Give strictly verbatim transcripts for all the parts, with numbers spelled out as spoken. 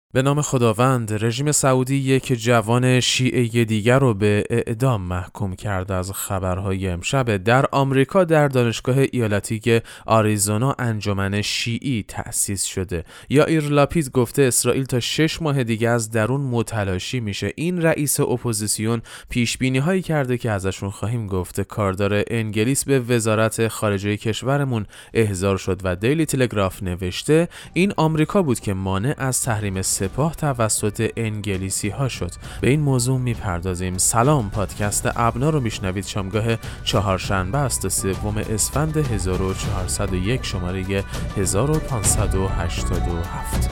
به نام خداوند. رژیم سعودی یک جوان شیعه دیگر رو به اعدام محکوم کرد. از خبرهای امشب در آمریکا در دانشگاه ایالتی آریزونا انجمن شیعی تأسیس شده. یائیر لاپید گفته اسرائیل تا شش ماه دیگه از درون متلاشی میشه. این رئیس اپوزیسیون پیش بینی هایی کرده که ازشون خواهیم گفته. کاردار انگلیس به وزارت خارجه کشورمون احضار شد و دیلی تلگراف نوشته این آمریکا بود که مانع از تحریم سپاه توسط انگلیسی ها شد. به این موضوع میپردازیم. سلام، پادکست ابنا رو میشنوید. شامگاه چهارشنبه است، سوم اسفند هزار و چهارصد و یک، شماره هزار و پانصد و هشتاد و هفت.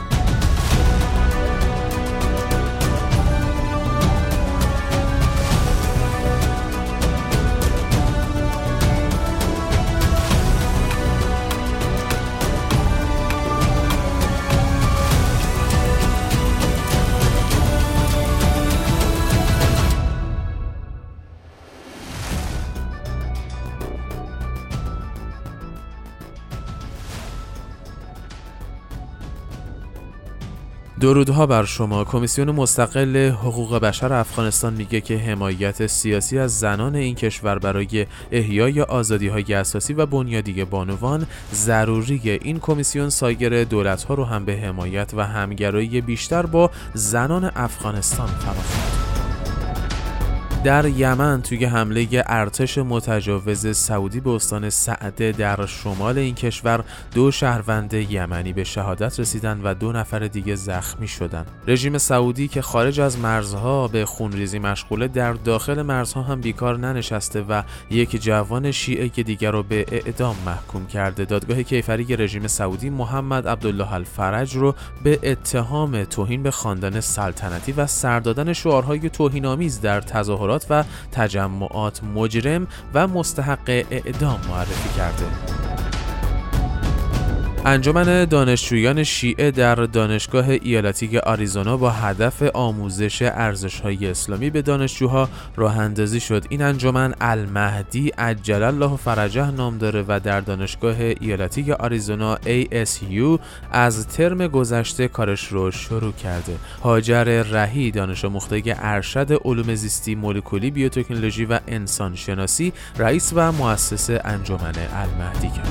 درودها بر شما. کمیسیون مستقل حقوق بشر افغانستان میگه که حمایت سیاسی از زنان این کشور برای احیای آزادی‌های اساسی و بنیادی بانوان ضروریه. این کمیسیون سایر دولت‌ها رو هم به حمایت و همگرایی بیشتر با زنان افغانستان فراخواند. در یمن توی حمله ارتش متجاوز سعودی به استان سعده در شمال این کشور دو شهروند یمنی به شهادت رسیدن و دو نفر دیگه زخمی شدن. رژیم سعودی که خارج از مرزها به خونریزی مشغوله در داخل مرزها هم بیکار ننشسته و یک جوان شیعه دیگر رو به اعدام محکوم کرده. دادگاه کیفری رژیم سعودی محمد عبدالله الفرج رو به اتهام توهین به خاندان سلطنتی و سر دادن شعارهای توهین‌آمیز در تظاهرات و تجمعات مجرم و مستحق اعدام معرفی کرده. انجمن دانشجویان شیعه در دانشگاه ایالتی آریزونا با هدف آموزش ارزش‌های اسلامی به دانشجوها راه اندازی شد. این انجمن المهدی عجل الله فرجه نام داره و در دانشگاه ایالتی آریزونا ای اس یو از ترم گذشته کارش رو شروع کرده. هاجر رهی دانش آموخته ارشد علوم زیستی، مولکولی، بیوتکنولوژی و انسان شناسی رئیس و مؤسس انجمن المهدی کرد.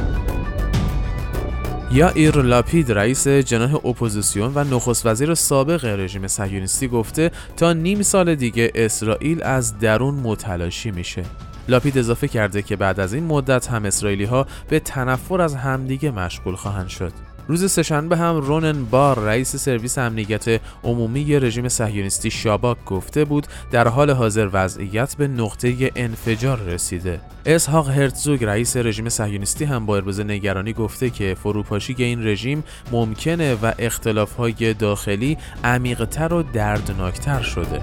یائیر لاپید رئیس جناح اپوزیسیون و نخست وزیر سابق رژیم صهیونیستی گفته تا نیم سال دیگه اسرائیل از درون متلاشی میشه. لاپید اضافه کرده که بعد از این مدت هم اسرائیلی ها به تنفر از همدیگه مشغول خواهند شد. روز سه‌شنبه هم رونن بار رئیس سرویس امنیت عمومی رژیم صهیونیستی شاباک گفته بود در حال حاضر وضعیت به نقطه انفجار رسیده. اسحاق هرتزوگ رئیس رژیم صهیونیستی هم با ابراز نگرانی گفته که فروپاشی این رژیم ممکنه و اختلاف‌های داخلی عمیق‌تر و دردناکتر شده.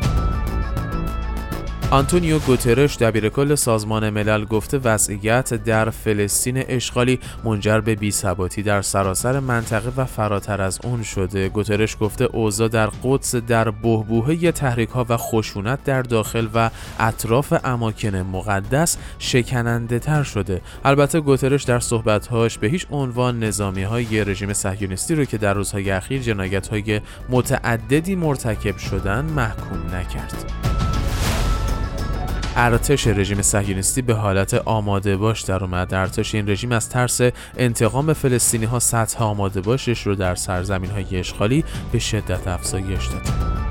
آنتونیو گوترش دبیرکل سازمان ملل گفته وضعیت در فلسطین اشغالی منجر به بی‌ثباتی در سراسر منطقه و فراتر از اون شده. گوترش گفته اوضاع در قدس در بحبوحه تحریک‌ها و خشونت در داخل و اطراف اماکن مقدس شکننده تر شده. البته گوترش در صحبت‌هاش به هیچ عنوان نظامی‌های رژیم صهیونیستی رو که در روزهای اخیر جنایت‌های متعددی مرتکب شدن محکوم نکرد. ارتش رژیم صهیونیستی به حالت آماده باش در اومد. ارتش این رژیم از ترس انتقام فلسطینی ها سطح آماده باشش رو در سرزمین های اشغالی به شدت افزایش داد.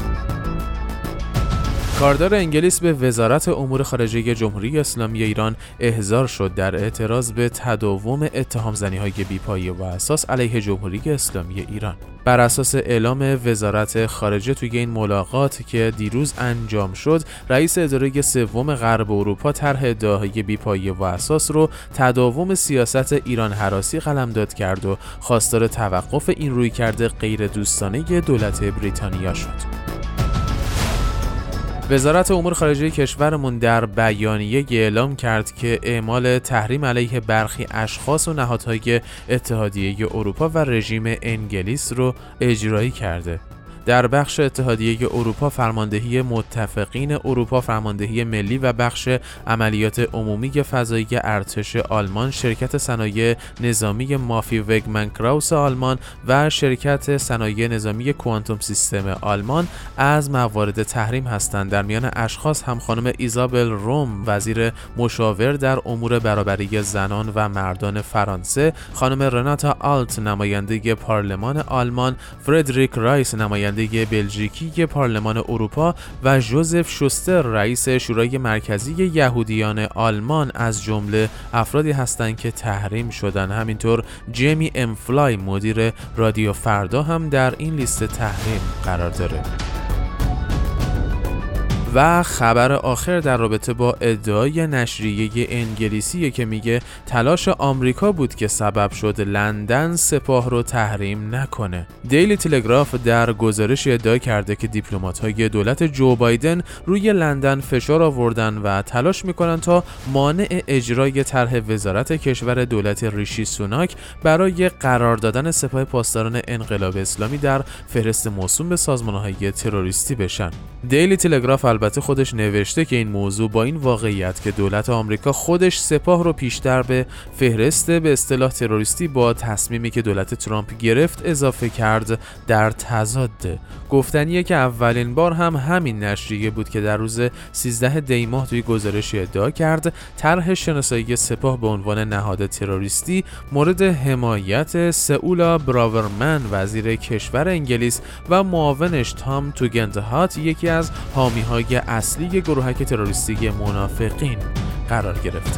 کاردار انگلیس به وزارت امور خارجه جمهوری اسلامی ایران احضار شد در اعتراض به تداوم اتهام‌زنی‌های بی‌پایه و اساس علیه جمهوری اسلامی ایران. بر اساس اعلام وزارت خارجه توی این ملاقات که دیروز انجام شد، رئیس اداره سوم غرب اروپا طرح ادعاهای بی‌پایه و اساس رو تداوم سیاست ایران هراسی قلمداد کرد و خواستار توقف این رویکرد غیر دوستانه دولت بریتانیا شد. وزارت امور خارجه کشورمون در بیانیه اعلام کرد که اعمال تحریم علیه برخی اشخاص و نهادهای اتحادیه اروپا و رژیم انگلیس رو اجرایی کرده. در بخش اتحادیه اروپا فرماندهی متفقین اروپا، فرماندهی ملی و بخش عملیات عمومی فضایی ارتش آلمان، شرکت صنایع نظامی مافی وگمن کراوس آلمان و شرکت صنایع نظامی کوانتوم سیستم آلمان از موارد تحریم هستند. در میان اشخاص هم خانم ایزابل روم، وزیر مشاور در امور برابری زنان و مردان فرانسه، خانم رناتا آلت، نماینده پارلمان آلمان، فردریک رایس، نماینده بلژیکی پارلمان اروپا و ژوزف شوستر، رئیس شورای مرکزی یهودیان آلمان از جمله افرادی هستند که تحریم شدن. همینطور جیمی ام فلای، مدیر رادیو فردا، هم در این لیست تحریم قرار داره. و خبر آخر در رابطه با ادعای نشریه انگلیسی که میگه تلاش آمریکا بود که سبب شد لندن سپاه رو تحریم نکنه. دیلی تلگراف در گزارش ادعا کرده که دیپلمات‌های دولت جو بایدن روی لندن فشار آوردن و تلاش میکنن تا مانع اجرای طرح وزارت کشور دولت ریشی سوناک برای قرار دادن سپاه پاسداران انقلاب اسلامی در فهرست موسوم به سازمان‌های تروریستی بشن. دیلی تلگراف البته خودش نوشته که این موضوع با این واقعیت که دولت آمریکا خودش سپاه رو پیشتر به فهرست به اصطلاح تروریستی با تصمیمی که دولت ترامپ گرفت اضافه کرد در تضاده. گفتنیه که اولین بار هم همین نشریه بود که در روز سیزده دی ماه توی گزارشی ادعا کرد طرح شناسایی سپاه به عنوان نهاد تروریستی مورد حمایت سئولا براورمن، وزیر کشور انگلیس، و معاونش تام توگندهات، یکی از حامی‌های اصلی گروهک تروریستی منافقین، قرار گرفته.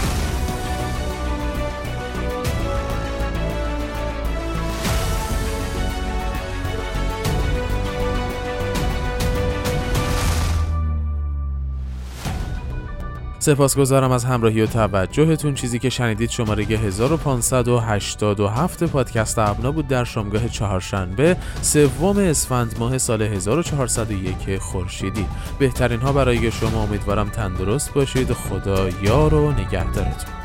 سپاسگزارم از همراهی و توجهتون. چیزی که شنیدید شماره هزار و پانصد و هشتاد و هفت پادکست ابنا بود در شامگاه چهارشنبه سوم اسفند ماه سال هزار و چهارصد و یک خورشیدی. بهترین ها برای شما، امیدوارم تندرست باشید. خدا یار و نگهدارتون.